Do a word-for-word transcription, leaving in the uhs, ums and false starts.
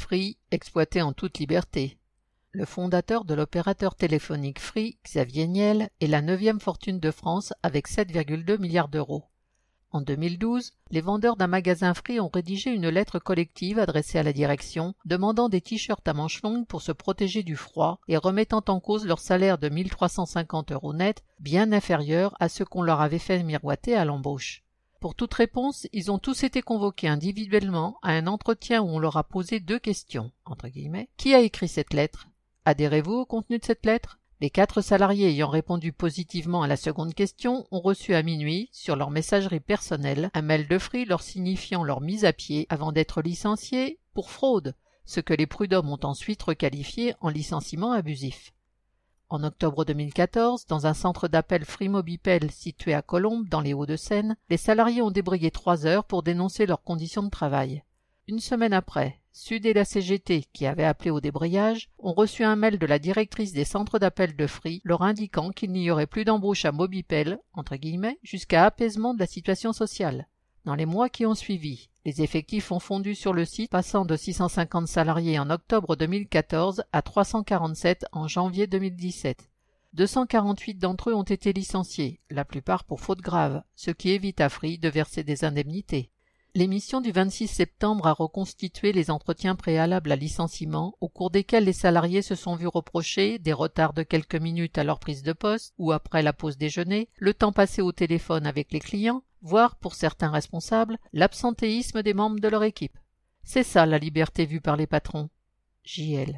Free, exploité en toute liberté. Le fondateur de l'opérateur téléphonique Free, Xavier Niel, est la neuvième fortune de France avec sept virgule deux milliards d'euros. En deux mille douze, les vendeurs d'un magasin Free ont rédigé une lettre collective adressée à la direction, demandant des t-shirts à manches longues pour se protéger du froid et remettant en cause leur salaire de mille trois cent cinquante euros net, bien inférieur à ce qu'on leur avait fait miroiter à l'embauche. Pour toute réponse, ils ont tous été convoqués individuellement à un entretien où on leur a posé deux questions, entre guillemets. Qui a écrit cette lettre? Adhérez-vous au contenu de cette lettre? Les quatre salariés ayant répondu positivement à la seconde question ont reçu à minuit, sur leur messagerie personnelle, un mail de Free leur signifiant leur mise à pied avant d'être licenciés pour fraude, ce que les prud'hommes ont ensuite requalifié en licenciement abusif. En octobre deux mille quatorze, dans un centre d'appel Free Mobipel situé à Colombes, dans les Hauts-de-Seine, les salariés ont débrayé trois heures pour dénoncer leurs conditions de travail. Une semaine après, Sud et la C G T, qui avaient appelé au débrayage, ont reçu un mail de la directrice des centres d'appel de Free leur indiquant qu'il n'y aurait plus d'embauche à Mobipel, entre guillemets, jusqu'à apaisement de la situation sociale. Dans les mois qui ont suivi, les effectifs ont fondu sur le site, passant de six cent cinquante salariés en octobre deux mille quatorze à trois cent quarante-sept en janvier deux mille dix-sept. deux cent quarante-huit d'entre eux ont été licenciés, la plupart pour faute grave, ce qui évite à Free de verser des indemnités. L'émission du vingt-six septembre a reconstitué les entretiens préalables à licenciement, au cours desquels les salariés se sont vus reprocher des retards de quelques minutes à leur prise de poste ou après la pause déjeuner, le temps passé au téléphone avec les clients, voire, pour certains responsables, l'absentéisme des membres de leur équipe. C'est ça la liberté vue par les patrons. J L